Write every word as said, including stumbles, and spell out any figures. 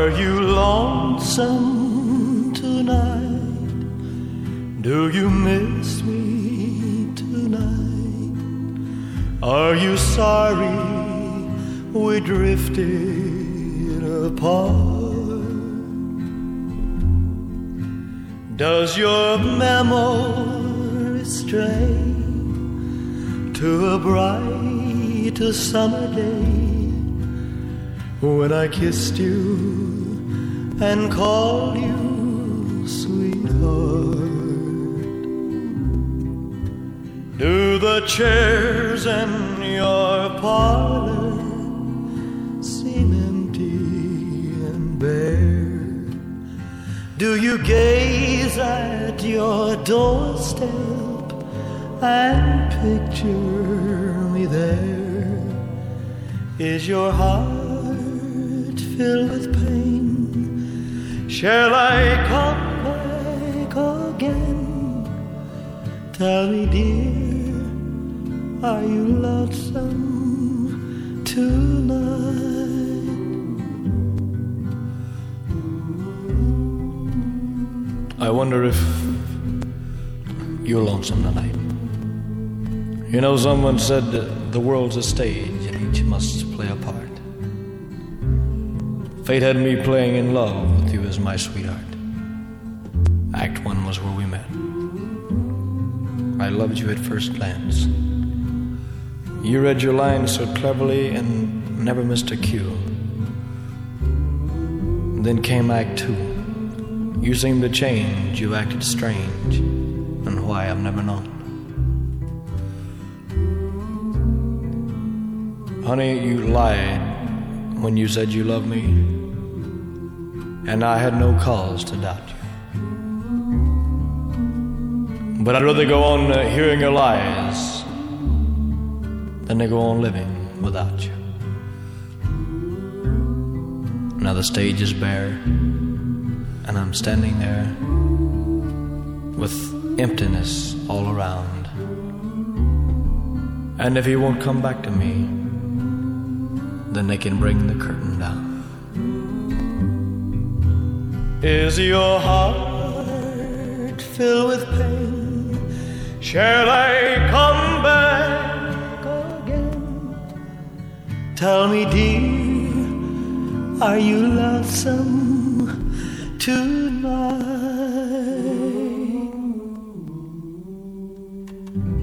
Are you lonesome tonight? Do you miss me tonight? Are you sorry we drifted apart? Does your memory stray to a bright summer day when I kissed you and called you sweetheart? Do the chairs in your parlor seem empty and bare? Do you gaze at your doorstep and picture me there? Is your heart filled with pain? Shall I come back again? Tell me, dear, are you lonesome tonight? I wonder if you're lonesome tonight. You know, someone said that the world's a stage and each must play a part. Fate had me playing in love with you as my sweetheart. Act one was where we met. I loved you at first glance. You read your lines so cleverly and never missed a cue. Then came Act two. You seemed to change, you acted strange, and why I've never known. Honey, you lied when you said you loved me, and I had no cause to doubt you. But I'd rather go on uh, hearing your lies than to go on living without you. Now the stage is bare, and I'm standing there with emptiness all around. And if he won't come back to me, then they can bring the curtain down. Is your heart filled with pain? Shall I come back again? Tell me, dear, are you lonesome tonight?